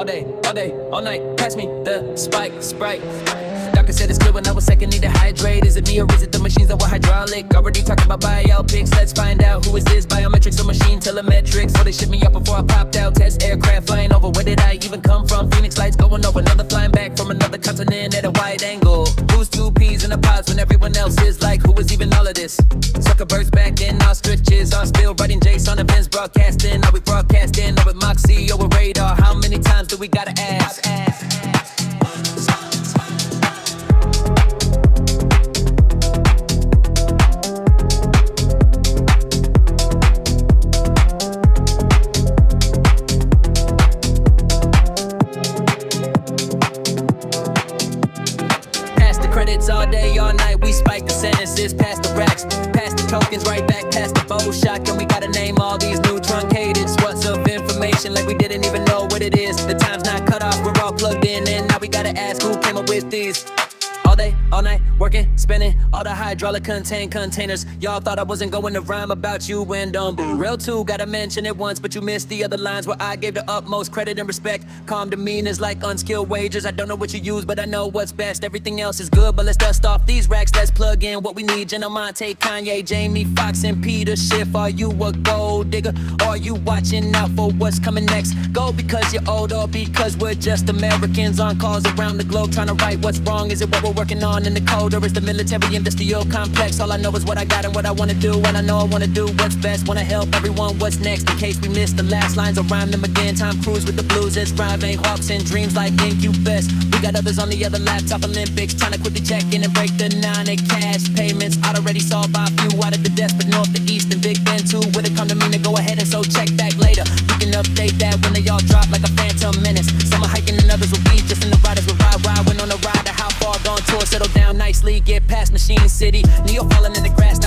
day, all night. Pass me the Sprite. Doctor said it's good when I was second, need to hydrate. Is it me or is it the machines that were hydraulic? Already talking about biopics, let's find out who is this. Biometrics or machine telemetrics? So they shipped me up before I popped out. Test aircraft flying over, where did I even come from? Phoenix lights going over, another flying back from another continent at a wide angle. Who's two peas in the pods when everyone else is like, who is even all of this? Zuckerberg's back in ostriches, on spill, writing Jason events, broadcasting. Are we broadcasting, or with Moxie, or with Radar? How many times do we gotta ask? All day, all night, we spike the sentences, past the racks, past the tokens, right back past the bow shot. And we gotta name all these new truncated swaths of information like we didn't even know what it is. The time's not cut off, we're all plugged in, and now we gotta ask who came up with these. All day, all night, working, spinning, all the hydraulic contained containers. Y'all thought I wasn't going to rhyme about you and real too, gotta mention it once, but you missed the other lines where I gave the utmost credit and respect. Calm demeanors like unskilled wagers. I don't know what you use, but I know what's best. Everything else is good, but let's dust off these racks. Let's plug in what we need. Jenna Monte, Kanye, Jamie Foxx, and Peter Schiff. Are you a gold digger? Or are you watching out for what's coming next? Go because you're old or because we're just Americans on calls around the globe trying to right what's wrong? Is it what we're working on in the code, or is the military industrial complex? All I know is what I got and what I wanna do, and I know I wanna do what's best. Wanna help everyone, what's next? In case we miss the last lines, I'll rhyme them again. Tom Cruise with the blues, it's driving hawks and dreams like Incubus. We got others on the other laptop Olympics trying to quickly check in and break the nine in cash payments. I'd already saw by a few out of the desperate north, the east, and Big Ben too. Would it come to me to go ahead and so check back later? We can update that when they all drop like a phantom menace. Some are hiking and others will be just in the riders will ride. When on the ride, how far gone tour, settle down nicely, get past Machine City. Neo falling in the grass.